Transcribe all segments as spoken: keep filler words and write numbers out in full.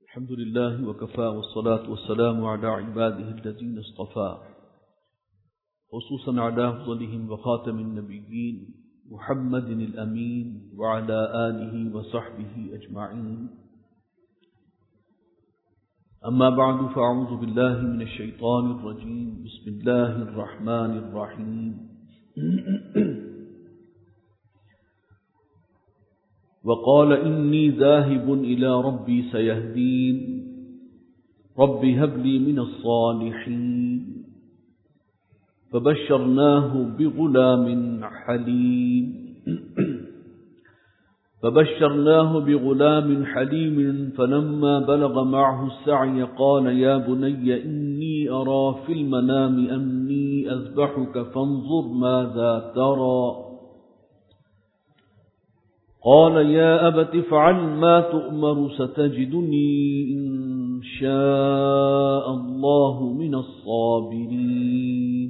الحمد لله وكفى والصلاة والسلام على عباده الذين اصطفى خصوصا على أفضلهم وخاتم النبيين محمد الأمين وعلى آله وصحبه أجمعين. أما بعد فأعوذ بالله من الشيطان الرجيم. بسم الله الرحمن الرحيم. وقال إني ذاهب إلى ربي سيهدين رب هب لي من الصالحين فبشرناه بغلام حليم فبشرناه بغلام حليم فلما بلغ معه السعي قال يا بني إني أرى في المنام أني أذبحك فانظر ماذا ترى قال يا أبت افعل ما تؤمر ستجدني إن شاء الله من الصابرين.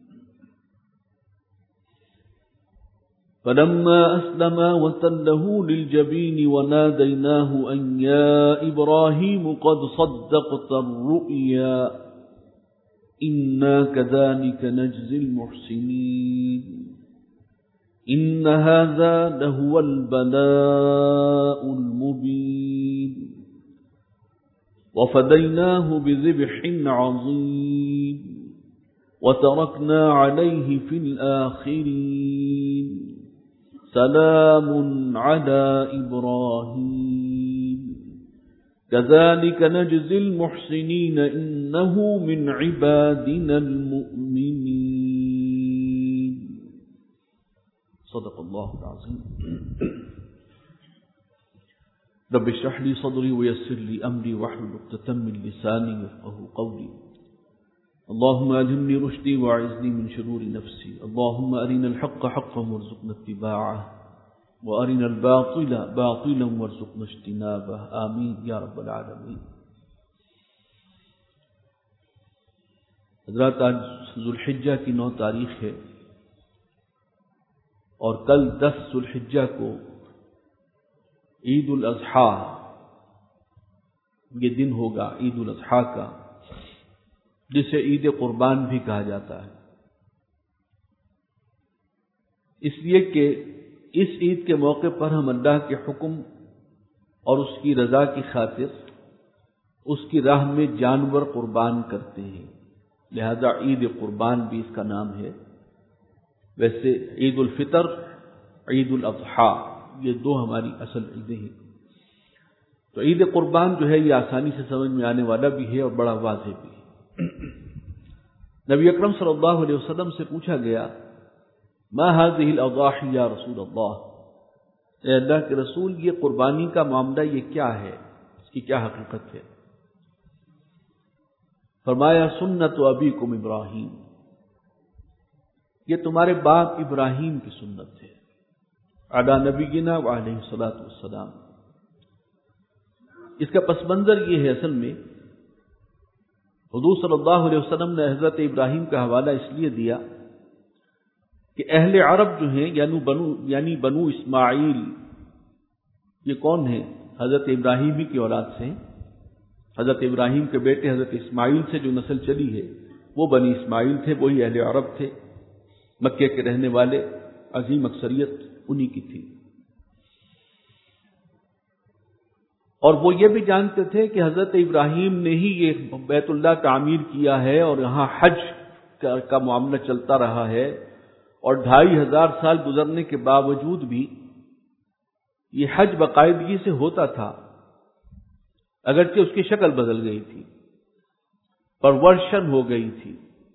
فلما أسلما وتله للجبين وناديناه أن يا إبراهيم قد صدقت الرؤيا إنا كذلك نجزي المحسنين إن هذا لهو البلاء المبين وفديناه بذبح عظيم وتركنا عليه في الآخرين سلام على إبراهيم كذلك نجزي المحسنين إنه من عبادنا المؤمنين. صدق الله العظيم. رب اشرح لي صدري ويسر لي أمري واحلل عقدة من لساني يفقهوا قولي. اللهم ألهمني رشدي وأعذني من شرور نفسي. اللهم أرنا الحق حقا وارزقنا اتباعه وأرنا الباطل باطلا وارزقنا اجتنابه آمين یا رب العالمین. حضرات، آج ذوالحجہ کی نو تاریخ ہے اور کل دس ذوالحجہ کو عید الاضحیٰ یہ دن ہوگا، عید الاضحیٰ کا، جسے عید قربان بھی کہا جاتا ہے، اس لیے کہ اس عید کے موقع پر ہم اللہ کے حکم اور اس کی رضا کی خاطر اس کی راہ میں جانور قربان کرتے ہیں، لہذا عید قربان بھی اس کا نام ہے. ویسے عید الفطر، عید الاضحیٰ یہ دو ہماری اصل عیدیں ہیں. تو عید قربان جو ہے یہ آسانی سے سمجھ میں آنے والا بھی ہے اور بڑا واضح بھی ہے. نبی اکرم صلی اللہ علیہ وسلم سے پوچھا گیا ما هذه الاضاحی یا رسول اللہ، اے اللہ کے رسول یہ قربانی کا معاملہ یہ کیا ہے، اس کی کیا حقیقت ہے؟ فرمایا سنت ابیکم ابراہیم، یہ تمہارے باپ ابراہیم کی سنت ہے، علی نبینا وعلیہ الصلاۃ والسلام. اس کا پس منظر یہ ہے، اصل میں حضور صلی اللہ علیہ وسلم نے حضرت ابراہیم کا حوالہ اس لیے دیا کہ اہل عرب جو ہیں یعنی بنو یعنی بنو اسماعیل، یہ کون ہیں؟ حضرت ابراہیم ہی کی اولاد سے ہیں. حضرت ابراہیم کے بیٹے حضرت اسماعیل سے جو نسل چلی ہے وہ بنی اسماعیل تھے، وہی اہل عرب تھے، مکے کے رہنے والے، عظیم اکثریت انہی کی تھی. اور وہ یہ بھی جانتے تھے کہ حضرت ابراہیم نے ہی یہ بیت اللہ تعمیر کیا ہے اور یہاں حج کا معاملہ چلتا رہا ہے، اور ڈھائی ہزار سال گزرنے کے باوجود بھی یہ حج باقاعدگی سے ہوتا تھا، اگرچہ اس کی شکل بدل گئی تھی، پرورشن ہو گئی تھی.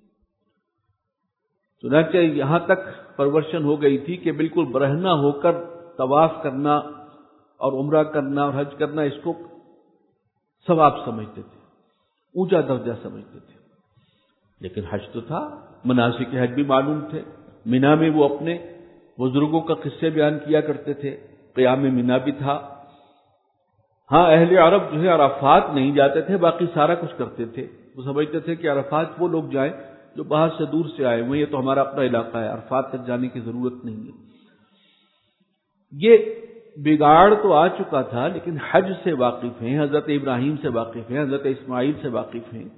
چنانچہ یہاں تک پرورشن ہو گئی تھی کہ بالکل برہنہ ہو کر طواف کرنا اور عمرہ کرنا اور حج کرنا اس کو ثواب سمجھتے تھے، اونچا درجہ سمجھتے تھے. لیکن حج تو تھا، مناسک حج بھی معلوم تھے. مینا میں وہ اپنے بزرگوں کا قصے بیان کیا کرتے تھے، قیام مینا بھی تھا. ہاں اہل عرب جو ہے عرفات نہیں جاتے تھے، باقی سارا کچھ کرتے تھے. وہ سمجھتے تھے کہ عرفات وہ لوگ جائیں جو باہر سے دور سے آئے ہوئے، یہ تو ہمارا اپنا علاقہ ہے، عرفات تک جانے کی ضرورت نہیں ہے. یہ بگاڑ تو آ چکا تھا، لیکن حج سے واقف ہیں، حضرت ابراہیم سے واقف ہیں، حضرت اسماعیل سے واقف ہیں،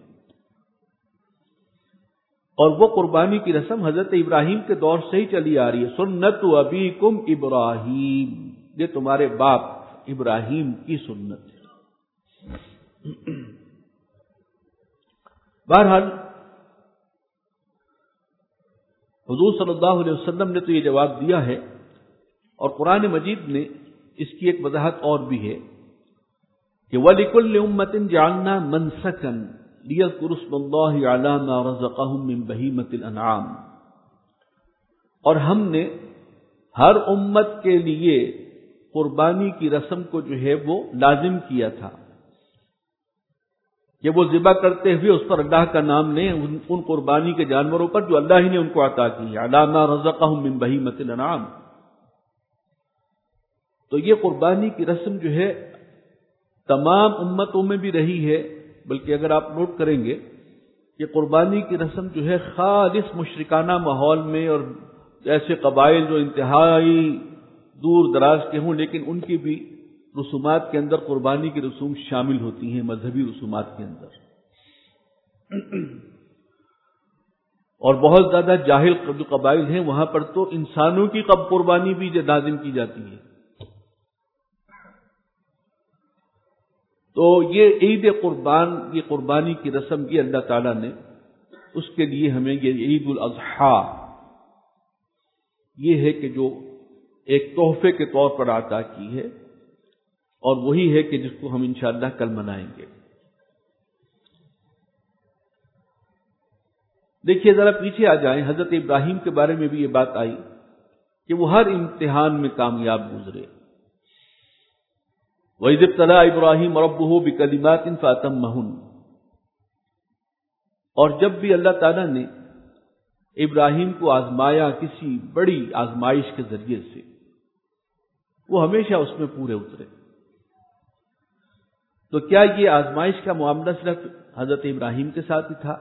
اور وہ قربانی کی رسم حضرت ابراہیم کے دور سے ہی چلی آ رہی ہے۔ سنت ابیکم ابراہیم، یہ تمہارے باپ ابراہیم کی سنت ہے۔ بہرحال حضور صلی اللہ علیہ وسلم نے تو یہ جواب دیا ہے، اور قرآن مجید نے اس کی ایک وضاحت اور بھی ہے کہ وَلِكُلِّ أُمَّةٍ جَعَلْنَا مَنْسَكًا لِيَذْكُرُوا اسْمَ اللَّهِ عَلَى مَا رَزَقَهُم مِّن بَهِيمَةِ الْأَنْعَامِ، اور ہم نے ہر امت کے لیے قربانی کی رسم کو جو ہے وہ لازم کیا تھا کہ وہ ذبح کرتے ہوئے اس پر اللہ کا نام لیں، ان قربانی کے جانوروں پر جو اللہ ہی نے ان کو عطا کی، عَلَى مَا رَزَقَهُم مِّن بَهِيمَةِ الْأَنْعَامِ۔ تو یہ قربانی کی رسم جو ہے تمام امتوں میں بھی رہی ہے، بلکہ اگر آپ نوٹ کریں گے کہ قربانی کی رسم جو ہے خالص مشرکانہ ماحول میں، اور ایسے قبائل جو انتہائی دور دراز کے ہوں لیکن ان کی بھی رسومات کے اندر قربانی کی رسوم شامل ہوتی ہیں، مذہبی رسومات کے اندر، اور بہت زیادہ جاہل جو قبائل ہیں وہاں پر تو انسانوں کی قب قربانی بھی لازم کی جاتی ہے۔ تو یہ عید قربان، یہ قربانی کی رسم کی اللہ تعالیٰ نے اس کے لیے ہمیں یہ عید الاضحیٰ، یہ ہے کہ جو ایک تحفے کے طور پر عطا کی ہے، اور وہی ہے کہ جس کو ہم انشاءاللہ کل منائیں گے۔ دیکھیے ذرا پیچھے آ جائیں، حضرت ابراہیم کے بارے میں بھی یہ بات آئی کہ وہ ہر امتحان میں کامیاب گزرے۔ وَإِذِ ابْتَلَىٰ إِبْرَاهِيمَ رَبُّهُ بِكَلِمَاتٍ فَأَتَمَّهُنَّ، اور جب بھی اللہ تعالیٰ نے ابراہیم کو آزمایا کسی بڑی آزمائش کے ذریعے سے، وہ ہمیشہ اس میں پورے اترے۔ تو کیا یہ آزمائش کا معاملہ صرف حضرت ابراہیم کے ساتھ ہی تھا؟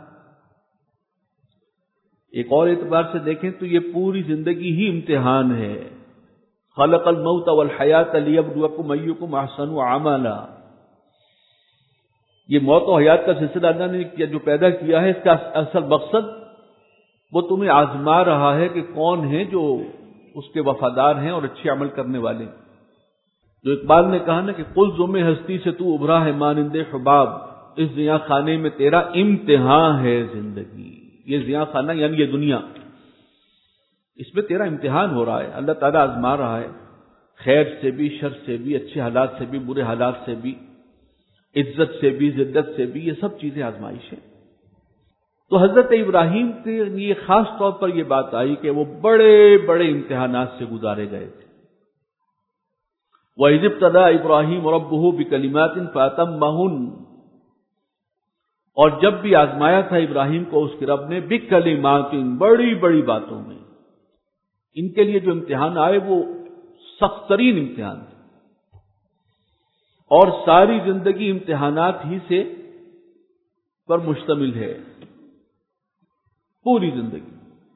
ایک اور اعتبار سے دیکھیں تو یہ پوری زندگی ہی امتحان ہے۔ خلق الموت والحیات لیبلوکم ایکم احسن عملا، یہ موت و حیات کا سلسلہ اللہ نے جو پیدا کیا ہے، اس کا اصل مقصد وہ تمہیں آزما رہا ہے کہ کون ہیں جو اس کے وفادار ہیں اور اچھے عمل کرنے والے ہیں۔ جو اقبال نے کہا نا کہ قل ذم ہستی سے تو ابھرا ہے مانند حباب، اس زیاں خانے میں تیرا امتحان ہے زندگی۔ یہ زیاں خانہ یعنی یہ دنیا، اس میں تیرا امتحان ہو رہا ہے، اللہ تعالیٰ آزما رہا ہے، خیر سے بھی، شر سے بھی، اچھے حالات سے بھی، برے حالات سے بھی، عزت سے بھی، ذلت سے بھی، یہ سب چیزیں آزمائش ہیں۔ تو حضرت ابراہیم کے لیے خاص طور پر یہ بات آئی کہ وہ بڑے بڑے امتحانات سے گزارے گئے تھے۔ وَإِذِ ابْتَلَىٰ إِبْرَاهِيمَ رَبُّهُ بِكَلِمَاتٍ فَأَتَمَّهُنَّ، اور جب بھی آزمایا تھا ابراہیم کو اس کے رب نے بِكَلِمَاتٍ، بڑی بڑی باتوں میں۔ ان کے لیے جو امتحان آئے وہ سخت ترین امتحان تھے، اور ساری زندگی امتحانات ہی سے پر مشتمل ہے، پوری زندگی۔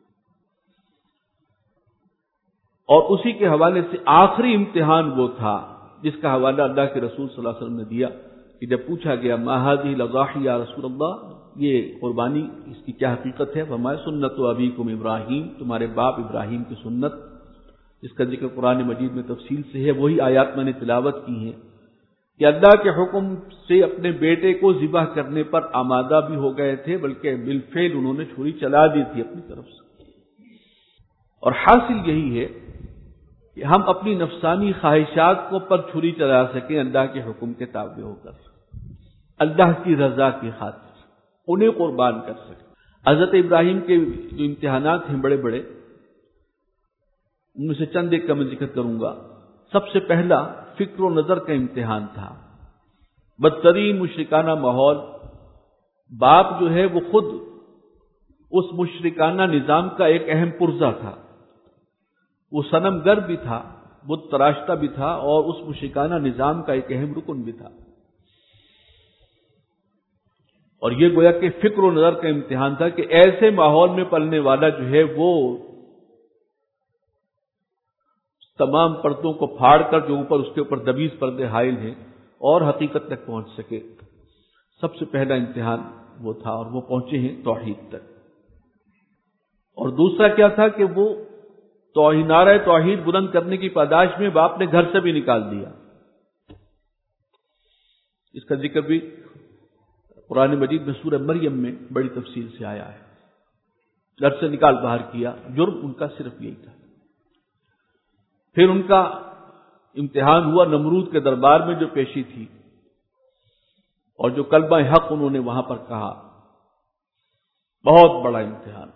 اور اسی کے حوالے سے آخری امتحان وہ تھا جس کا حوالہ اللہ کے رسول صلی اللہ علیہ وسلم نے دیا کہ جب پوچھا گیا ما هذه الاضاحی یا رسول اللہ، یہ قربانی اس کی کیا حقیقت ہے؟ فرمایا سنت ابیکم ابراہیم، تمہارے باپ ابراہیم کی سنت، جس کا ذکر قرآن مجید میں تفصیل سے ہے۔ وہی آیات میں نے تلاوت کی ہیں کہ اللہ کے حکم سے اپنے بیٹے کو ذبح کرنے پر آمادہ بھی ہو گئے تھے، بلکہ بالفعل انہوں نے چھری چلا دی تھی اپنی طرف سے۔ اور حاصل یہی ہے کہ ہم اپنی نفسانی خواہشات کو پر چھری چلا سکیں اللہ کے حکم کے تابع ہو کر، اللہ کی رضا کی خاطر انہیں قربان کر سکیں۔ حضرت ابراہیم کے جو امتحانات ہیں بڑے بڑے، ان میں سے چند ایک کا میں ذکر کروں گا۔ سب سے پہلا فکر و نظر کا امتحان تھا، بدترین مشرکانہ ماحول، باپ جو ہے وہ خود اس مشرکانہ نظام کا ایک اہم پرزہ تھا، وہ صنم گر بھی تھا، بت تراشتا بھی تھا، اور اس مشرکانہ نظام کا ایک اہم رکن بھی تھا۔ اور یہ گویا کہ فکر و نظر کا امتحان تھا کہ ایسے ماحول میں پلنے والا جو ہے وہ تمام پردوں کو پھاڑ کر جو اوپر اس کے اوپر دبیز پردے حائل ہیں اور حقیقت تک پہنچ سکے. سب سے پہلا امتحان وہ تھا اور وہ پہنچے ہیں توحید تک. اور دوسرا کیا تھا کہ وہ توحید نعرہ توحید بلند کرنے کی پاداش میں باپ نے گھر سے بھی نکال دیا. اس کا ذکر بھی قرآن مجید میں سورہ مریم میں بڑی تفصیل سے آیا ہے. گھر سے نکال باہر کیا. جرم ان کا صرف یہی تھا. پھر ان کا امتحان ہوا نمرود کے دربار میں جو پیشی تھی اور جو کلمہ حق انہوں نے وہاں پر کہا. بہت بڑا امتحان.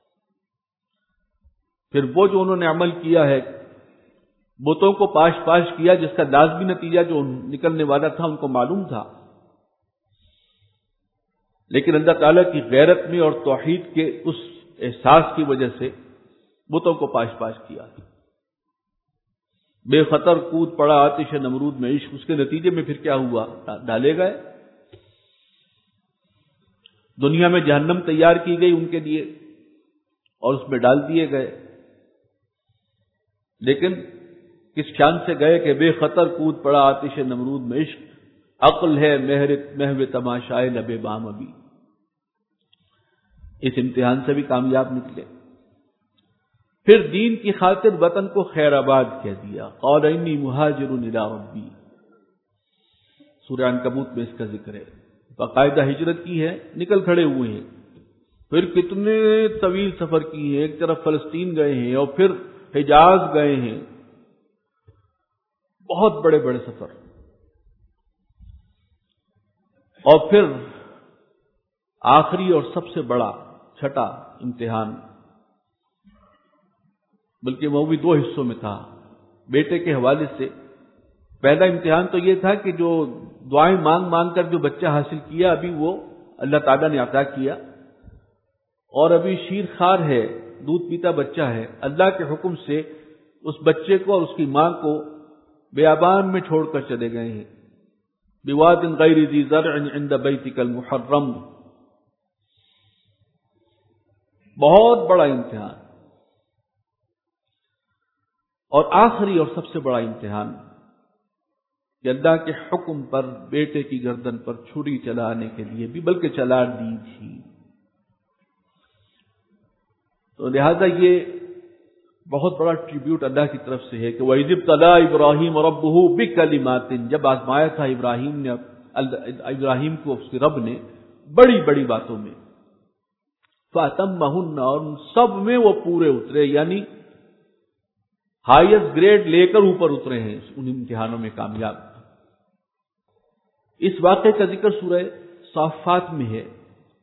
پھر وہ جو انہوں نے عمل کیا ہے بتوں کو پاش پاش کیا جس کا لازمی نتیجہ جو نکلنے والا تھا ان کو معلوم تھا، لیکن اللہ تعالیٰ کی غیرت میں اور توحید کے اس احساس کی وجہ سے بتوں کو پاش پاش کیا. بے خطر کود پڑا آتش نمرود میں عشق. اس کے نتیجے میں پھر کیا ہوا؟ ڈالے گئے. دنیا میں جہنم تیار کی گئی ان کے لیے اور اس میں ڈال دیے گئے. لیکن کس شان سے گئے کہ بے خطر کود پڑا آتش نمرود میں عشق، عقل ہے مہر محو تماشائے لب بام ابھی. اس امتحان سے بھی کامیاب نکلے. پھر دین کی خاطر وطن کو خیر آباد کہہ دیا. قال انی مہاجر الی ربی. سورہ عنکبوت میں اس کا ذکر ہے. باقاعدہ ہجرت کی ہے، نکل کھڑے ہوئے ہیں. پھر کتنے طویل سفر کی ہیں. ایک طرف فلسطین گئے ہیں اور پھر حجاز گئے ہیں. بہت بڑے بڑے سفر. اور پھر آخری اور سب سے بڑا چھٹا امتحان، بلکہ وہ بھی دو حصوں میں تھا بیٹے کے حوالے سے. پہلا امتحان تو یہ تھا کہ جو دعائیں مانگ مانگ کر جو بچہ حاصل کیا ابھی وہ اللہ تعالیٰ نے عطا کیا اور ابھی شیر خار ہے، دودھ پیتا بچہ ہے. اللہ کے حکم سے اس بچے کو اور اس کی ماں کو بیابان میں چھوڑ کر چلے گئے ہیں. بواد غیر ذی زرع عند بیتک المحرم. بہت بڑا امتحان. اور آخری اور سب سے بڑا امتحان کہ اللہ کے حکم پر بیٹے کی گردن پر چھری چلانے کے لیے بھی بلکہ چلا دی تھی. تو لہذا یہ بہت بڑا ٹریبیوٹ اللہ کی طرف سے ہے کہ وَإِذِ ابْتَلَىٰ إِبْرَاهِيمَ رَبُّهُ بِكَلِمَاتٍ. جب آزمایا تھا ابراہیم نے ابراہیم کو اس کے رب نے بڑی بڑی باتوں میں، فَأَتَمَّهُنَّ، اور سب میں وہ پورے اترے، یعنی ہائیسٹ گریڈ لے کر اوپر اترے ہیں، ان امتحانوں میں کامیاب. اس واقعے کا ذکر سورہ صافات میں ہے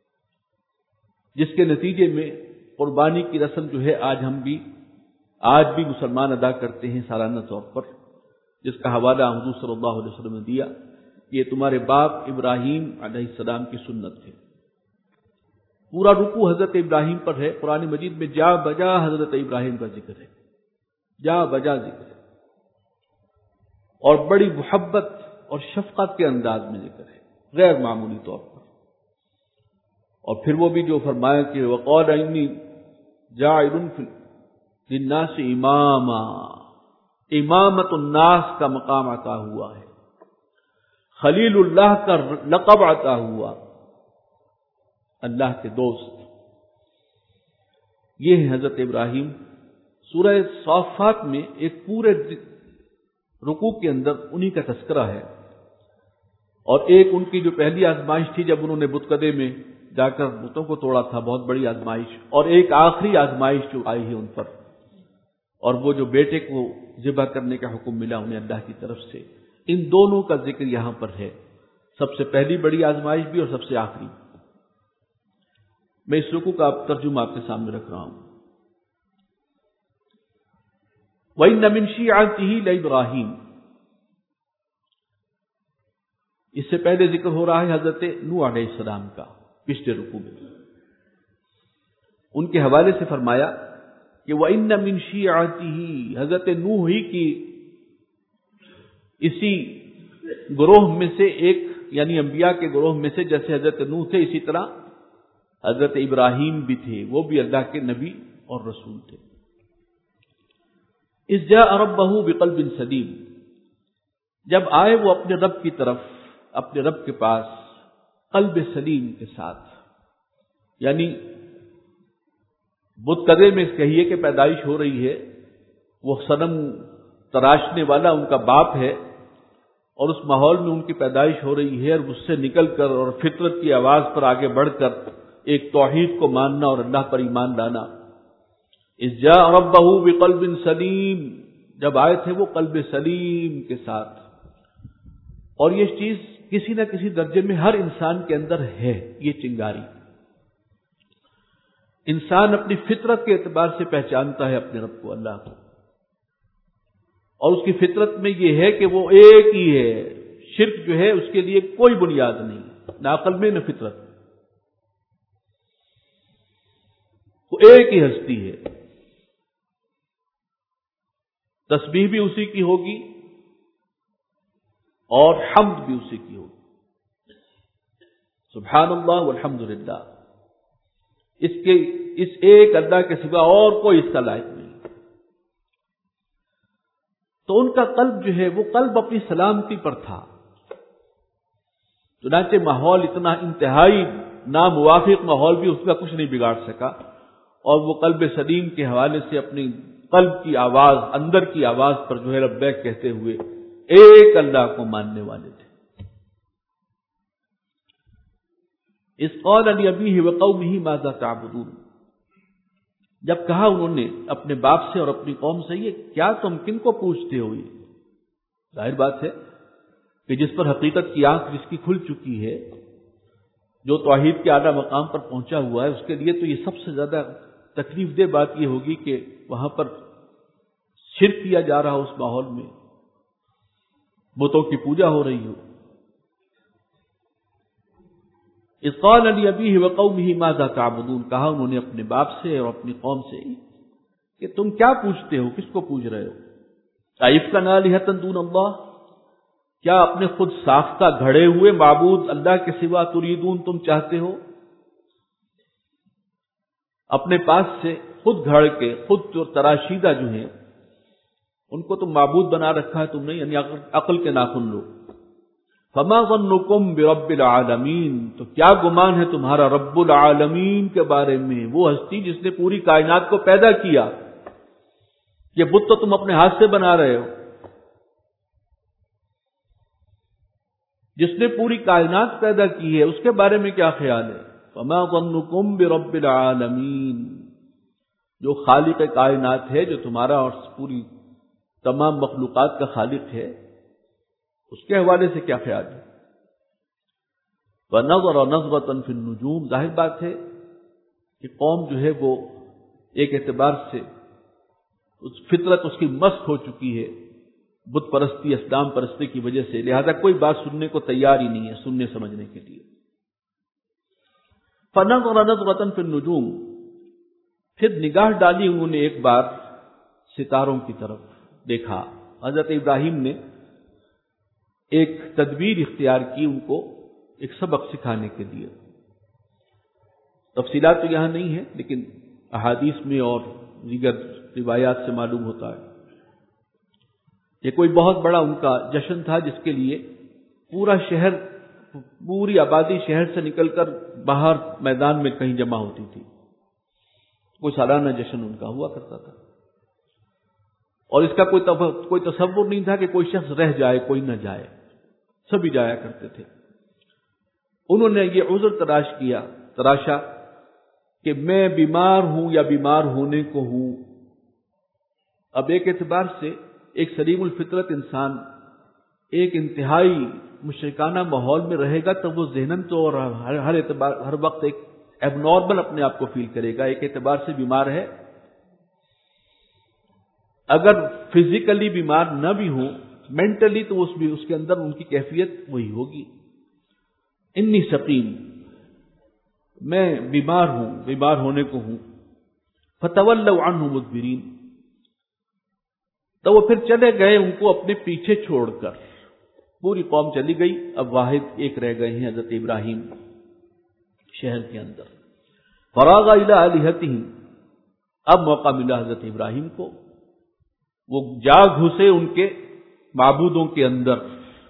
جس کے نتیجے میں قربانی کی رسم جو ہے آج ہم بھی آج بھی مسلمان ادا کرتے ہیں سالانہ طور پر، جس کا حوالہ حضور صلی اللہ علیہ وسلم نے دیا. یہ تمہارے باپ ابراہیم علیہ السلام کی سنت ہے. پورا رکوع حضرت ابراہیم پر ہے. قرآن مجید میں جا بجا حضرت ابراہیم کا ذکر ہے، جا بجا ذکر ہے، اور بڑی محبت اور شفقت کے انداز میں ذکر ہے، غیر معمولی طور پر. اور پھر وہ بھی جو فرمایا کہ وقال انی جاعل للناس اماما، امامت الناس کا مقام عطا ہوا ہے، خلیل اللہ کا لقب عطا ہوا، اللہ کے دوست. یہ ہے حضرت ابراہیم. سورہ صافات میں ایک پورے رکوع کے اندر انہی کا تذکرہ ہے. اور ایک ان کی جو پہلی آزمائش تھی جب انہوں نے بتکدے میں جا کر بتوں کو توڑا تھا، بہت بڑی آزمائش، اور ایک آخری آزمائش جو آئی ہے ان پر، اور وہ جو بیٹے کو ذبح کرنے کا حکم ملا انہیں اللہ کی طرف سے. ان دونوں کا ذکر یہاں پر ہے، سب سے پہلی بڑی آزمائش بھی اور سب سے آخری. میں اس رکوع کا ترجمہ آپ کے سامنے رکھ رہا ہوں. وَإِنَّ مِن شِيعَتِهِ لَإِبْرَاهِيمَ. اس سے پہلے ذکر ہو رہا ہے حضرت نوح علیہ السلام کا پچھلے رکوع میں. ان کے حوالے سے فرمایا کہ وَإِنَّ مِن شِيعَتِهِ، حضرت نوح ہی کی اسی گروہ میں سے ایک، یعنی انبیاء کے گروہ میں سے جیسے حضرت نوح تھے اسی طرح حضرت ابراہیم بھی تھے، وہ بھی اللہ کے نبی اور رسول تھے. اذ جاء ربہ بقلب سلیم، جب آئے وہ اپنے رب کی طرف، اپنے رب کے پاس قلب سلیم کے ساتھ، یعنی بت کدے میں کہیے کہ پیدائش ہو رہی ہے، وہ صنم تراشنے والا ان کا باپ ہے، اور اس ماحول میں ان کی پیدائش ہو رہی ہے، اور اس سے نکل کر اور فطرت کی آواز پر آگے بڑھ کر ایک توحید کو ماننا اور اللہ پر ایمان لانا۔ اذ جاء ربہ بقلب سلیم، جب آئے تھے وہ قلب سلیم کے ساتھ، اور یہ چیز کسی نہ کسی درجے میں ہر انسان کے اندر ہے، یہ چنگاری انسان اپنی فطرت کے اعتبار سے پہچانتا ہے اپنے رب کو، اللہ کو، اور اس کی فطرت میں یہ ہے کہ وہ ایک ہی ہے، شرک جو ہے اس کے لیے کوئی بنیاد نہیں، نہ عقل میں نہ فطرت میں، وہ ایک ہی ہستی ہے، تسبیح بھی اسی کی ہوگی اور حمد بھی اسی کی ہوگی، سبحان اللہ والحمد للہ، اس کے اس ایک اللہ کے سوا اور کوئی اس کا لائق نہیں۔ تو ان کا قلب جو ہے وہ قلب اپنی سلامتی پر تھا، چنانچہ ماحول اتنا انتہائی ناموافق ماحول بھی اس کا کچھ نہیں بگاڑ سکا، اور وہ قلب سلیم کے حوالے سے اپنی قلب کی آواز، اندر کی آواز پر جو ہے لبیک کہتے ہوئے ایک اللہ کو ماننے والے تھے۔ اذ قال لأبيه وقومه ماذا تعبدون، جب کہا انہوں نے اپنے باپ سے اور اپنی قوم سے، یہ کیا تم کن کو پوچھتے ہو؟ یہ ظاہر بات ہے کہ جس پر حقیقت کی آنکھ جس کی کھل چکی ہے، جو توحید کے اعلیٰ مقام پر پہنچا ہوا ہے، اس کے لیے تو یہ سب سے زیادہ تکلیف دہ بات یہ ہوگی کہ وہاں پر شرک کیا جا رہا ہو، اس ماحول میں بتوں کی پوجا ہو رہی ہو۔ اذ قال لأبيه وقومه ماذا تعبدون، کہا انہوں نے اپنے باپ سے اور اپنی قوم سے کہ تم کیا پوچھتے ہو، کس کو پوچھ رہے ہو؟ ائفکا آلہۃ دون اللہ، کیا اپنے خود ساختہ گھڑے ہوئے معبود اللہ کے سوا تریدون تم چاہتے ہو؟ اپنے پاس سے خود گھڑ کے، خود جو تراشیدہ جو ہیں ان کو تم معبود بنا رکھا ہے تم نے، یعنی عقل کے ناخن لو۔ فما ظنکم برب العالمین، تو کیا گمان ہے تمہارا رب العالمین کے بارے میں، وہ ہستی جس نے پوری کائنات کو پیدا کیا؟ یہ بت تو تم اپنے ہاتھ سے بنا رہے ہو، جس نے پوری کائنات پیدا کی ہے اس کے بارے میں کیا خیال ہے؟ فما ظنکم برب العالمین، جو خالق کائنات ہے، جو تمہارا اور پوری تمام مخلوقات کا خالق ہے، اس کے حوالے سے کیا خیال ہے؟ وَنَظَرَ نَظْرَةً فِي النُّجُومِ، ظاہر بات ہے کہ قوم جو ہے وہ ایک اعتبار سے اس فطرت اس کی مست ہو چکی ہے بت پرستی، اسلام پرستی کی وجہ سے، لہذا کوئی بات سننے کو تیار ہی نہیں ہے، سننے سمجھنے کے لیے۔ فَنَظَرَ نَظْرَةً فِي النُّجُومِ، پھر نگاہ ڈالی انہوں نے ایک بار ستاروں کی طرف، دیکھا۔ حضرت ابراہیم نے ایک تدبیر اختیار کی ان کو ایک سبق سکھانے کے لیے، تفصیلات تو یہاں نہیں ہے لیکن احادیث میں اور دیگر روایات سے معلوم ہوتا ہے یہ کوئی بہت بڑا ان کا جشن تھا، جس کے لیے پورا شہر، پوری آبادی شہر سے نکل کر باہر میدان میں کہیں جمع ہوتی تھی، کوئی سالانہ جشن ان کا ہوا کرتا تھا، اور اس کا کوئی کوئی تصور نہیں تھا کہ کوئی شخص رہ جائے کوئی نہ جائے، سبھی جایا کرتے تھے۔ انہوں نے یہ عذر تلاش کیا تراشا کہ میں بیمار ہوں یا بیمار ہونے کو ہوں۔ اب ایک اعتبار سے ایک سلیم الفطرت انسان ایک انتہائی مشرکانہ ماحول میں رہے گا تو وہ ذہناً تو اور ہر ہر اعتبار ہر وقت ایک ایب نارمل اپنے آپ کو فیل کرے گا، ایک اعتبار سے بیمار ہے۔ اگر فزیکلی بیمار نہ بھی ہوں، مینٹلی تو اس بھی اس کے اندر ان کی کیفیت وہی ہوگی، انی سقیم، میں بیمار ہوں، بیمار ہونے کو ہوں۔ فتولوا عنہ مدبرین، تو وہ پھر چلے گئے ان کو اپنے پیچھے چھوڑ کر، پوری قوم چلی گئی، اب واحد ایک رہ گئے ہیں حضرت ابراہیم شہر کے اندر۔ فراغ الی آلہتہم، اب موقع ملا حضرت ابراہیم کو وہ جا گھسے ان کے معبودوں کے اندر.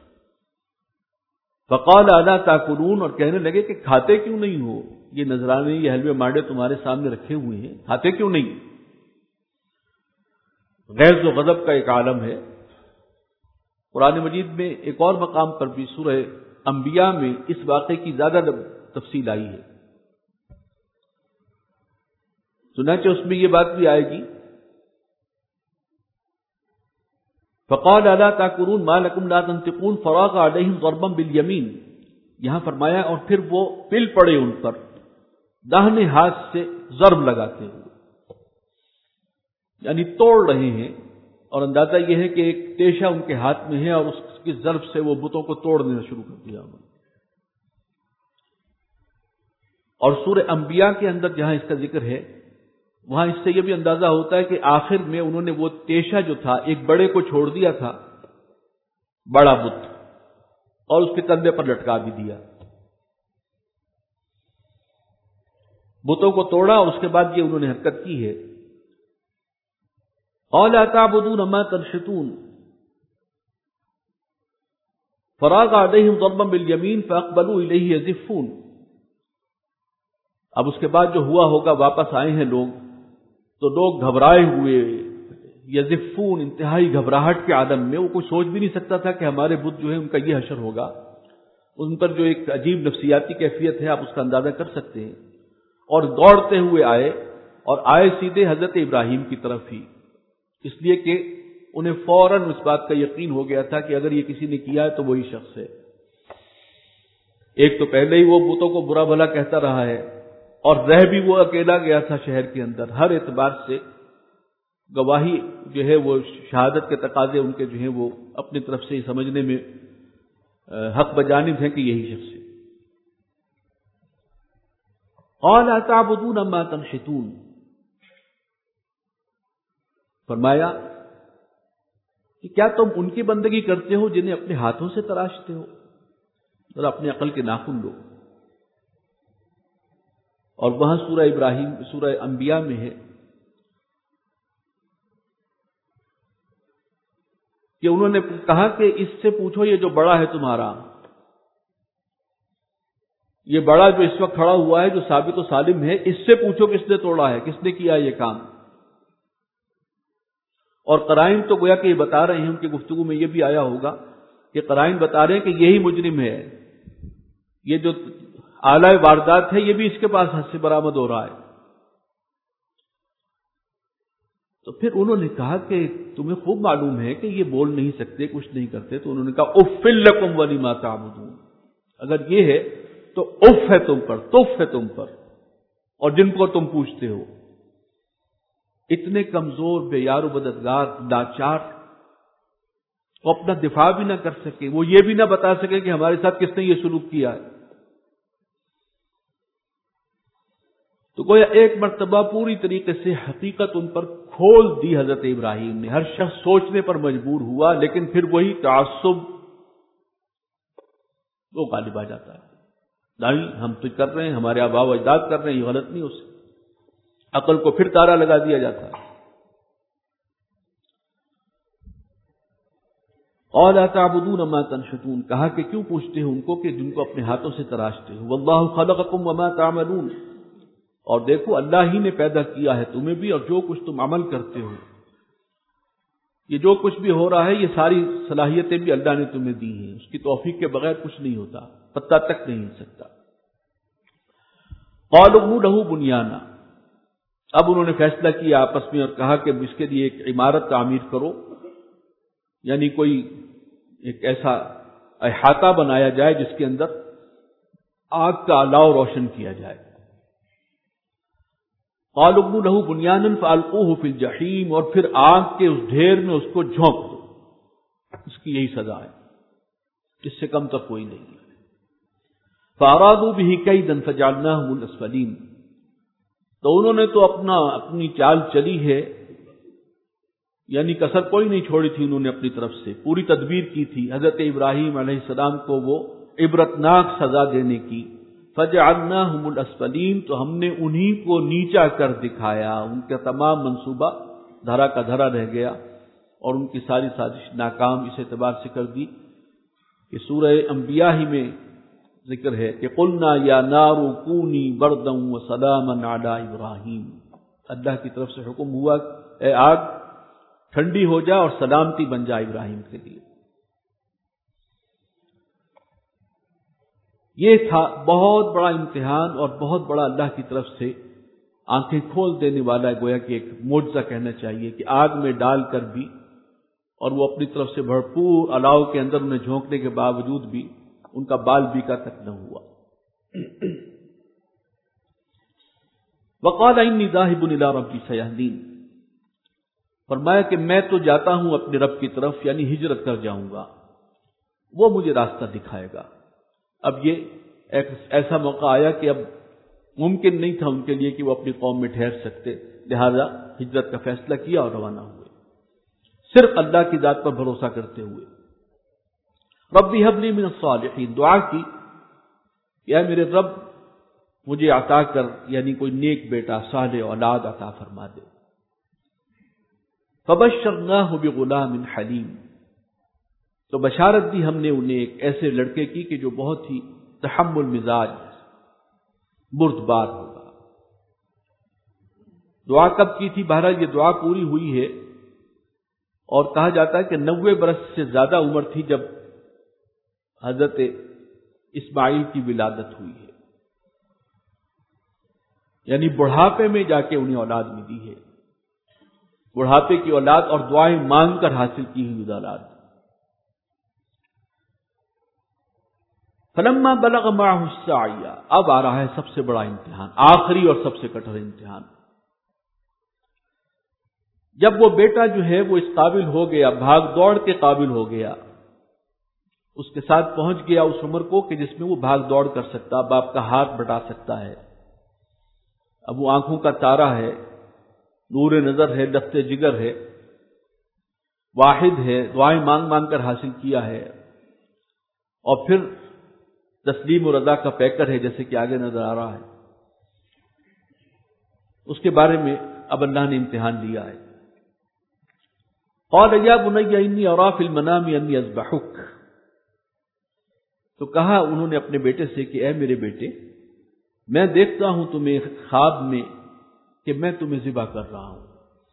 فقال الا تاکلون، اور کہنے لگے کہ کھاتے کیوں نہیں ہو؟ یہ نذرانے یہ حلوے مانڈے تمہارے سامنے رکھے ہوئے ہیں، کھاتے کیوں نہیں؟ غیظ و غضب کا ایک عالم ہے. قرآن مجید میں ایک اور مقام پر بھی سورہ انبیاء میں اس واقعے کی زیادہ تفصیل آئی ہے. چنانچہ اس میں یہ بات بھی آئے گی فقال الا تاکلون ما لکم لا تنطقون فراغ علیہم ضربا بالیمین. یہاں فرمایا اور پھر وہ پل پڑے ان پر داہنے ہاتھ سے ضرب لگاتے ہوئے، یعنی توڑ رہے ہیں. اور اندازہ یہ ہے کہ ایک تیشہ ان کے ہاتھ میں ہے اور اس کی ضرب سے وہ بتوں کو توڑ دینا شروع کر دیا انہوں نے. اور سورہ انبیاء کے اندر جہاں اس کا ذکر ہے وہاں اس سے یہ بھی اندازہ ہوتا ہے کہ آخر میں انہوں نے وہ تیشہ جو تھا ایک بڑے کو چھوڑ دیا تھا، بڑا بت، اور اس کے کندھے پر لٹکا بھی دیا. بتوں کو توڑا اور اس کے بعد یہ انہوں نے حرکت کی ہے. قال اتعبدون ما تنحتون فراغ علیہم ضربا بالیمین فاقبلوا الیہ یزفون. اب اس کے بعد جو ہوا ہوگا، واپس آئے ہیں لوگ تو لوگ گھبرائے ہوئے، یزفون انتہائی گھبراہٹ کے عالم میں. وہ کوئی سوچ بھی نہیں سکتا تھا کہ ہمارے بت جو ہے ان کا یہ حشر ہوگا. ان پر جو ایک عجیب نفسیاتی کیفیت ہے آپ اس کا اندازہ کر سکتے ہیں. اور دوڑتے ہوئے آئے اور آئے سیدھے حضرت ابراہیم کی طرف ہی، اس لیے کہ انہیں فوراً اس بات کا یقین ہو گیا تھا کہ اگر یہ کسی نے کیا ہے تو وہی شخص ہے. ایک تو پہلے ہی وہ بتوں کو برا بھلا کہتا رہا ہے اور رہ بھی وہ اکیلا گیا تھا شہر کے اندر. ہر اعتبار سے گواہی جو ہے وہ شہادت کے تقاضے ان کے جو ہیں وہ اپنی طرف سے سمجھنے میں حق بجانب ہیں کہ یہی شخص ہے. قال اتعبدون ما تنحتون، فرمایا کہ کیا تم ان کی بندگی کرتے ہو جنہیں اپنے ہاتھوں سے تراشتے ہو؟ ذرا اپنے عقل کے ناخن لو. اور وہاں سورہ ابراہیم سورہ انبیاء میں ہے کہ انہوں نے کہا کہ اس سے پوچھو یہ جو بڑا ہے تمہارا، یہ بڑا جو اس وقت کھڑا ہوا ہے جو ثابت و سالم ہے، اس سے پوچھو کس نے توڑا ہے، کس نے کیا یہ کام. اور قرائن تو گویا کہ یہ بتا رہے ہیں، ان کی گفتگو میں یہ بھی آیا ہوگا کہ قرائن بتا رہے ہیں کہ یہی مجرم ہے. یہ جو آلہ واردات ہے یہ بھی اس کے پاس حد سے برآمد ہو رہا ہے. تو پھر انہوں نے کہا کہ تمہیں خوب معلوم ہے کہ یہ بول نہیں سکتے، کچھ نہیں کرتے. تو انہوں نے کہا اف لکم ولما تعبدون، اگر یہ ہے تو اف ہے تم پر، تف ہے تم پر اور جن کو تم پوچھتے ہو. اتنے کمزور، بے یار و مددگار، لاچار، وہ اپنا دفاع بھی نہ کر سکے، وہ یہ بھی نہ بتا سکے کہ ہمارے ساتھ کس نے یہ سلوک کیا ہے. تو گویا ایک مرتبہ پوری طریقے سے حقیقت ان پر کھول دی حضرت ابراہیم نے. ہر شخص سوچنے پر مجبور ہوا، لیکن پھر وہی تعصب وہ غالب آ جاتا ہے. نہیں، ہم تو کر رہے ہیں، ہمارے آباء و اجداد کر رہے ہیں، یہ غلط نہیں. اس عقل کو پھر تارا لگا دیا جاتا ہے. قال اتعبدون ما تنحتون، کہا کہ کیوں پوچھتے ہو ان کو کہ جن کو اپنے ہاتھوں سے تراشتے ہو. واللہ خلقکم وما تعملون، اور دیکھو اللہ ہی نے پیدا کیا ہے تمہیں بھی اور جو کچھ تم عمل کرتے ہو. یہ جو کچھ بھی ہو رہا ہے یہ ساری صلاحیتیں بھی اللہ نے تمہیں دی ہیں. اس کی توفیق کے بغیر کچھ نہیں ہوتا، پتہ تک نہیں ہل سکتا. قالوا ابنوا له بنیانا، اب انہوں نے فیصلہ کیا آپس میں اور کہا کہ اس کے لیے ایک عمارت تعمیر کرو، یعنی کوئی ایک ایسا احاطہ بنایا جائے جس کے اندر آگ کا الاؤ روشن کیا جائے. قالوا ابنوا له بنيانا فالقوه في الجحيم، اور پھر آگ کے اس ڈھیر میں اس کو جھونک دو. اس کی یہی سزا ہے، اس سے کم تک کوئی نہیں ہے. فارادوا به كيدا فجعلناهم الاسفلين، تو انہوں نے تو اپنا اپنی چال چلی ہے، یعنی کسر کوئی نہیں چھوڑی تھی انہوں نے اپنی طرف سے، پوری تدبیر کی تھی حضرت ابراہیم علیہ السلام کو وہ عبرتناک سزا دینے کی. فجعلناهم الاسفلین، تو ہم نے انہی کو نیچا کر دکھایا، ان کا تمام منصوبہ دھرا کا دھرا رہ گیا. اور ان کی ساری سازش ناکام اس اعتبار سے کر دی کہ سورہ انبیاء ہی میں ذکر ہے کہ قلنا یا نار کونی بردا وسلاما علی ابراہیم، اللہ کی طرف سے حکم ہوا اے آگ ٹھنڈی ہو جا اور سلامتی بن جا ابراہیم کے لیے۔ یہ تھا بہت بڑا امتحان اور بہت بڑا اللہ کی طرف سے آنکھیں کھول دینے والا، گویا کہ ایک معجزہ کہنا چاہیے کہ آگ میں ڈال کر بھی اور وہ اپنی طرف سے بھرپور الاؤ کے اندر انہیں جھونکنے کے باوجود بھی ان کا بال بیکا تک نہ ہوا۔ وقال انی ذاہب الی ربی سیہدین، فرمایا کہ میں تو جاتا ہوں اپنے رب کی طرف، یعنی ہجرت کر جاؤں گا، وہ مجھے راستہ دکھائے گا۔ اب یہ ایک ایسا موقع آیا کہ اب ممکن نہیں تھا ان کے لیے کہ وہ اپنی قوم میں ٹھہر سکتے، لہذا ہجرت کا فیصلہ کیا اور روانہ ہوئے، صرف اللہ کی ذات پر بھروسہ کرتے ہوئے۔ ربی ہب لی من الصالحین، دعا کی کہ اے میرے رب مجھے عطا کر، یعنی کوئی نیک بیٹا صالح اولاد عطا فرما دے۔ فبشرناہ بغلام حلیم، تو بشارت دی ہم نے انہیں ایک ایسے لڑکے کی کہ جو بہت ہی تحمل مزاج بردبار ہوگا۔ دعا کب کی تھی؟ بہرحال یہ دعا پوری ہوئی ہے، اور کہا جاتا ہے کہ نوے برس سے زیادہ عمر تھی جب حضرت اسماعیل کی ولادت ہوئی ہے، یعنی بڑھاپے میں جا کے انہیں اولاد ملی ہے، بڑھاپے کی اولاد اور دعائیں مانگ کر حاصل کی ہوئی اولاد۔ فلما بلغ معه السعی، اب آ رہا ہے سب سے بڑا امتحان، آخری اور سب سے کٹھن امتحان۔ جب وہ بیٹا جو ہے وہ اس قابل ہو گیا، بھاگ دوڑ کے قابل ہو گیا، اس کے ساتھ پہنچ گیا اس عمر کو کہ جس میں وہ بھاگ دوڑ کر سکتا، باپ کا ہاتھ بٹا سکتا ہے، اب وہ آنکھوں کا تارا ہے، نور نظر ہے، لفت جگر ہے، واحد ہے، دعائیں مانگ مانگ کر حاصل کیا ہے، اور پھر تسلیم و رضا کا پیکر ہے، جیسے کہ آگے نظر آ رہا ہے۔ اس کے بارے میں اب اللہ نے امتحان لیا ہے۔ قال یا بنی انی اری فی المنام انی اذبحک، تو کہا انہوں نے اپنے بیٹے سے کہ اے میرے بیٹے، میں دیکھتا ہوں تمہیں خواب میں کہ میں تمہیں ذبح کر رہا ہوں۔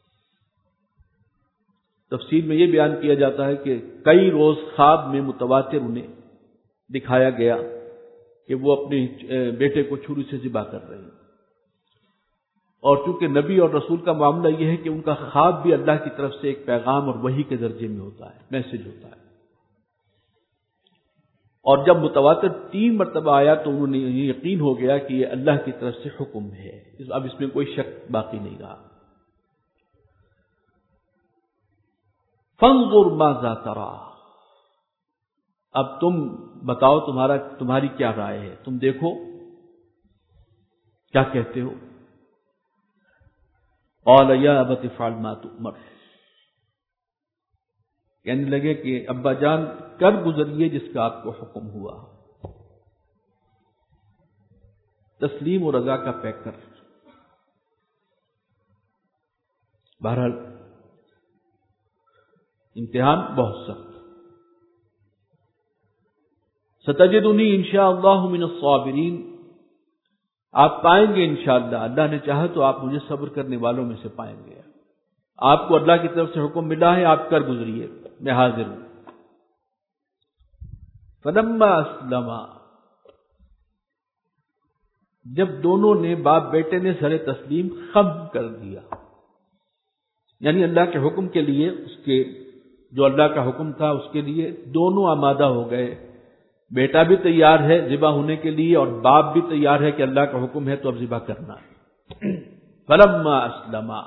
تفسیر میں یہ بیان کیا جاتا ہے کہ کئی روز خواب میں متواتر انہیں دکھایا گیا کہ وہ اپنے بیٹے کو چھری سے ذبح کر رہے ہیں، اور چونکہ نبی اور رسول کا معاملہ یہ ہے کہ ان کا خواب بھی اللہ کی طرف سے ایک پیغام اور وحی کے درجے میں ہوتا ہے، میسج ہوتا ہے، اور جب متواتر تین مرتبہ آیا تو انہوں نے یقین ہو گیا کہ یہ اللہ کی طرف سے حکم ہے، اب اس میں کوئی شک باقی نہیں رہا۔ فانظر ماذا ترى، اب تم بتاؤ تمہارا تمہاری کیا رائے ہے، تم دیکھو کیا کہتے ہو۔ قال یا ابت افعل ما تؤمر، کہنے لگے کہ ابا جان کر گزریے جس کا آپ کو حکم ہوا۔ تسلیم و رضا کا پیکر۔ بہرحال امتحان بہت سخت۔ ستجدنی انشاءاللہ من الصابرین، آپ پائیں گے انشاءاللہ، اللہ نے چاہا تو آپ مجھے صبر کرنے والوں میں سے پائیں گے۔ آپ کو اللہ کی طرف سے حکم ملا ہے، آپ کر گزریے، میں حاضر ہوں۔ فلما اسلما، جب دونوں نے باپ بیٹے نے سر تسلیم خم کر دیا، یعنی اللہ کے حکم کے لیے، اس کے جو اللہ کا حکم تھا اس کے لیے دونوں آمادہ ہو گئے، بیٹا بھی تیار ہے ذبح ہونے کے لیے اور باپ بھی تیار ہے کہ اللہ کا حکم ہے تو اب ذبح کرنا ہے۔ فلما اسلما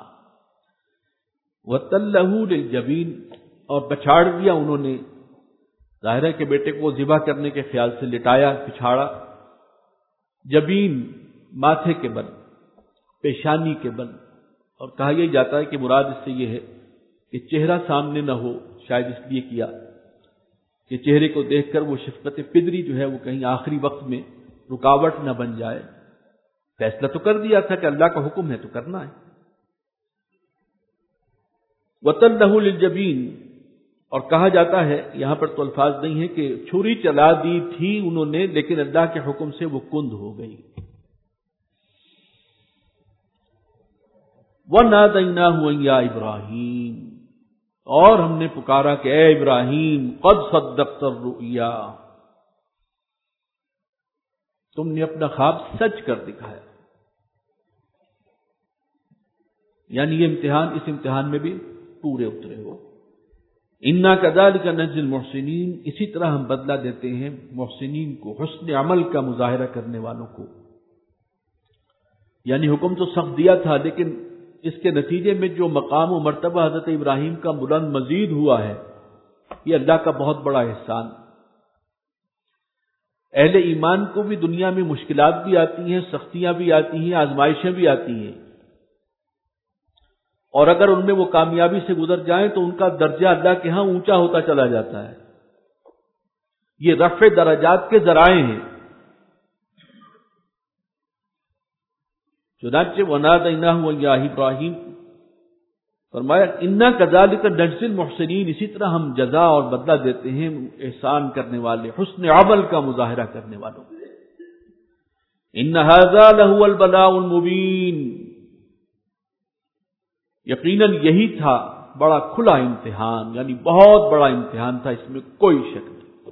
وتلہ للجبین، اور پچھاڑ دیا انہوں نے، ظاہر ہے کہ بیٹے کو ذبح کرنے کے خیال سے لٹایا، پچھاڑا، جبین ماتھے کے بل، پیشانی کے بل، اور کہا یہی جاتا ہے کہ مراد اس سے یہ ہے کہ چہرہ سامنے نہ ہو، شاید اس لیے کیا کہ چہرے کو دیکھ کر وہ شفقت پدری جو ہے وہ کہیں آخری وقت میں رکاوٹ نہ بن جائے۔ فیصلہ تو کر دیا تھا کہ اللہ کا حکم ہے تو کرنا ہے۔ وَتَلَّهُ لِلْجَبِينِ، اور کہا جاتا ہے، یہاں پر تو الفاظ نہیں ہے کہ چھری چلا دی تھی انہوں نے، لیکن اللہ کے حکم سے وہ کند ہو گئی۔ وَنَادَيْنَاهُ أَن يَا إِبْرَاهِيمُ، اور ہم نے پکارا کہ اے ابراہیم، قد صدقت الرؤیا، تم نے اپنا خواب سچ کر دکھایا۔ یعنی یہ امتحان، اس امتحان میں بھی پورے اترے ہو۔ اِنَّا كَذَلِكَ نَجْزِي الْمُحْسِنِينَ، اسی طرح ہم بدلہ دیتے ہیں محسنین کو، حسن عمل کا مظاہرہ کرنے والوں کو۔ یعنی حکم تو سخت دیا تھا، لیکن اس کے نتیجے میں جو مقام و مرتبہ حضرت ابراہیم کا بلند مزید ہوا ہے، یہ اللہ کا بہت بڑا احسان۔ اہل ایمان کو بھی دنیا میں مشکلات بھی آتی ہیں، سختیاں بھی آتی ہیں، آزمائشیں بھی آتی ہیں، اور اگر ان میں وہ کامیابی سے گزر جائیں تو ان کا درجہ اللہ کے ہاں اونچا ہوتا چلا جاتا ہے۔ یہ رفع درجات کے ذرائع ہیں۔ چنانچہ وَنَادَيْنَاهُ أَن يَا إِبْرَاهِيمُ، فرمایا اِنَّا كَذَلِكَ نَجْزِي الْمُحْسِنِينَ، اسی طرح ہم جزا اور بدلہ دیتے ہیں احسان کرنے والے، حسن عمل کا مظاہرہ کرنے والوں کو۔ إِنَّ هَذَا لَهُوَ الْبَلَاءُ الْمُبِينُ، یقیناً یہی تھا بڑا کھلا امتحان، یعنی بہت بڑا امتحان تھا، اس میں کوئی شک نہیں۔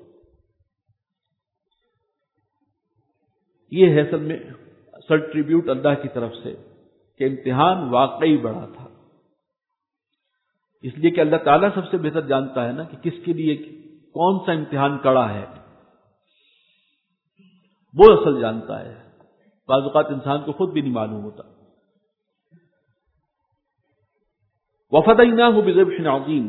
یہ ہے اصل میں اصل ٹریبیوٹ اللہ کی طرف سے کہ امتحان واقعی بڑا تھا، اس لیے کہ اللہ تعالیٰ سب سے بہتر جانتا ہے نا کہ کس کے لیے کون سا امتحان کڑا ہے، وہ اصل جانتا ہے، بعض اوقات انسان کو خود بھی نہیں معلوم ہوتا۔ وَفَدَيْنَاهُ بِذِبْحٍ عَظِيمٍ،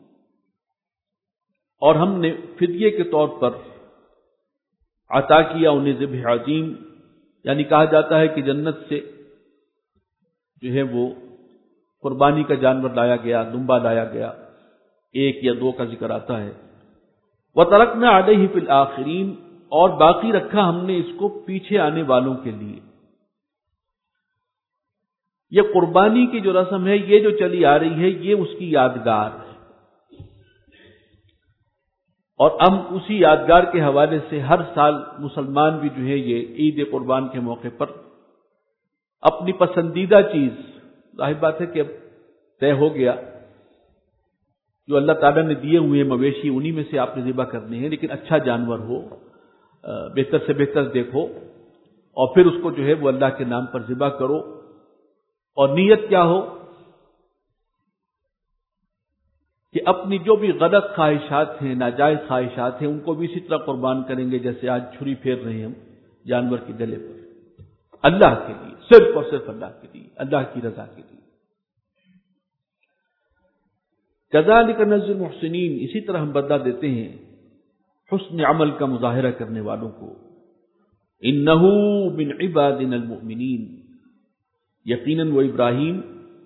اور ہم نے فدیے کے طور پر عطا کیا انہیں ذبح عظیم، یعنی کہا جاتا ہے کہ جنت سے جو ہے وہ قربانی کا جانور لایا گیا، دمبا لایا گیا، ایک یا دو کا ذکر آتا ہے۔ وَتَرَكْنَا عَلَيْهِ فِي الْآخِرِينَ، اور باقی رکھا ہم نے اس کو پیچھے آنے والوں کے لیے۔ یہ قربانی کی جو رسم ہے، یہ جو چلی آ رہی ہے، یہ اس کی یادگار ہے، اور ہم اسی یادگار کے حوالے سے ہر سال مسلمان بھی جو ہے یہ عید قربان کے موقع پر اپنی پسندیدہ چیز، ظاہر بات ہے کہ اب طے ہو گیا جو اللہ تعالیٰ نے دیے ہوئے مویشی انہی میں سے آپ نے ذبح کرنے ہیں، لیکن اچھا جانور ہو، بہتر سے بہتر دیکھو، اور پھر اس کو جو ہے وہ اللہ کے نام پر ذبح کرو، اور نیت کیا ہو کہ اپنی جو بھی غلط خواہشات ہیں، ناجائز خواہشات ہیں، ان کو بھی اسی طرح قربان کریں گے جیسے آج چھری پھیر رہے ہیں ہم جانور کے گلے پر، اللہ کے لیے، صرف اور صرف اللہ کے لیے، اللہ کی رضا کے لیے۔ كَذَلِكَ نَجْزِي الْمُحْسِنِينَ، اسی طرح ہم بدلہ دیتے ہیں حسن عمل کا مظاہرہ کرنے والوں کو۔ إِنَّهُ مِنْ عِبَادِنَا الْمُؤْمِنِينَ، یقیناً وہ ابراہیم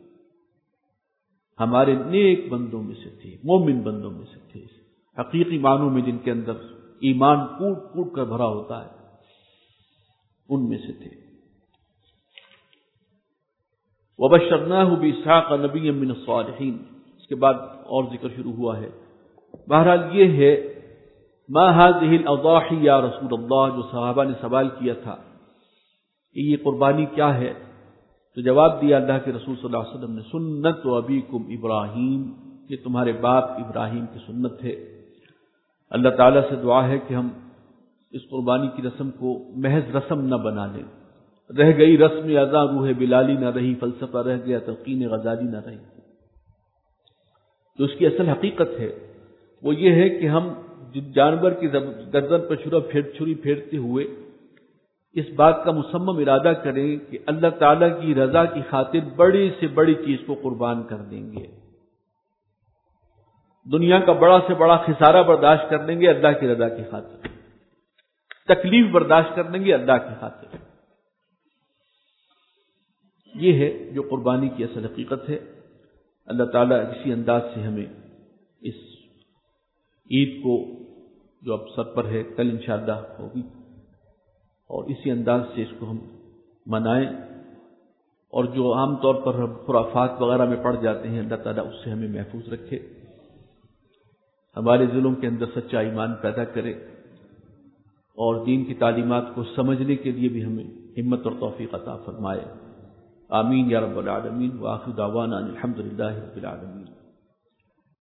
ہمارے نیک بندوں میں سے تھے، مومن بندوں میں سے تھے، حقیقی معنوں میں جن کے اندر ایمان کوٹ کوٹ کر بھرا ہوتا ہے، ان میں سے تھے۔ وَبَشَّرْنَاهُ بِإِسْحَاقَ نَبِيًّا مِّنَ الصَّالِحِينَ، اس کے بعد اور ذکر شروع ہوا ہے۔ بہرحال یہ ہے ما هذه الأضاحي یا رسول اللہ، جو صحابہ نے سوال کیا تھا کہ یہ قربانی کیا ہے، تو جواب دیا اللہ کے رسول صلی اللہ علیہ وسلم نے، سنت و ابیکم ابراہیم، یہ تمہارے باپ ابراہیم کی سنت ہے۔ اللہ تعالیٰ سے دعا ہے کہ ہم اس قربانی کی رسم کو محض رسم نہ بنا لیں، رہ گئی رسم اذاں روح بلالی نہ رہی، فلسفہ رہ گیا تلقین غزالی نہ رہی۔ تو اس کی اصل حقیقت ہے وہ یہ ہے کہ ہم جانور کی گردن پر چھری پھیرتے ہوئے اس بات کا مصمم ارادہ کریں کہ اللہ تعالیٰ کی رضا کی خاطر بڑی سے بڑی چیز کو قربان کر دیں گے، دنیا کا بڑا سے بڑا خسارہ برداشت کر لیں گے اللہ کی رضا کی خاطر، تکلیف برداشت کر لیں گے اللہ کی خاطر۔ یہ ہے جو قربانی کی اصل حقیقت ہے۔ اللہ تعالیٰ اسی انداز سے ہمیں اس عید کو جو اب سر پر ہے، کل انشاءاللہ ہوگی، اور اسی انداز سے اس کو ہم منائیں اور جو عام طور پر خرافات وغیرہ میں پڑ جاتے ہیں، اللہ تعالیٰ اس سے ہمیں محفوظ رکھے، ہمارے دلوں کے اندر سچا ایمان پیدا کرے، اور دین کی تعلیمات کو سمجھنے کے لیے بھی ہمیں ہمت اور توفیق عطا فرمائے۔ آمین یا رب العالمین، وآخر دعوانا الحمد للہ رب العالمین۔